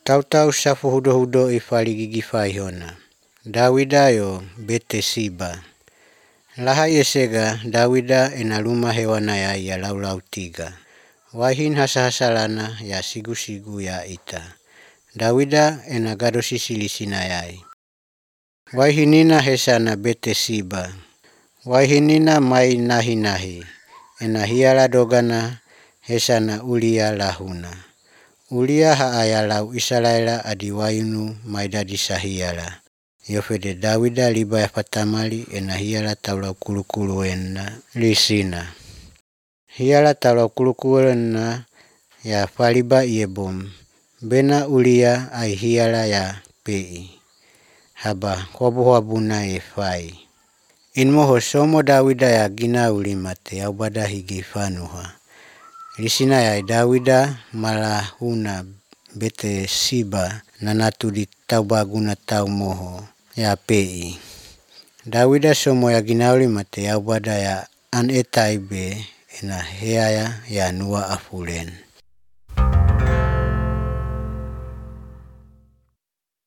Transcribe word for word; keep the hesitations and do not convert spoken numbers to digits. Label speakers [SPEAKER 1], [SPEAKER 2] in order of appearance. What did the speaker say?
[SPEAKER 1] Tautau safu hudo-hudo i faligi faihona. Dawida yo Betesiba. Lahai esega Dawida ena rumah hewana ya ia lau-lau tiga. Waihin hasa-hasalana ya sigu-sigu ya ita. Dawida ena gado sisilisina yai. Waihinina hesana Betesiba. Waihinina mai nahi-nahi. Ena hiala dogana hesana Ulia lahuna. Ulia haaya lau Israela adi wainu maidadi sahiala. Yofede Dawida liba ya fatamali ena hiala taulau kulu-kulu ena lisina. Hiala taulau kulu-kulu ena ya faliba iebom. Bena Ulia ai hiala ya pei. Haba hobu-hobuna e fai. Inmoho somo Dawida ya gina ulimate au bada higi fanuha. Lisina ya Dawida malahuna Betesiba nanatu di taubaguna tau moho ya pei. Dawida somo ya gina ulimate au bada ya an etai be ena heaya ya nua afulen.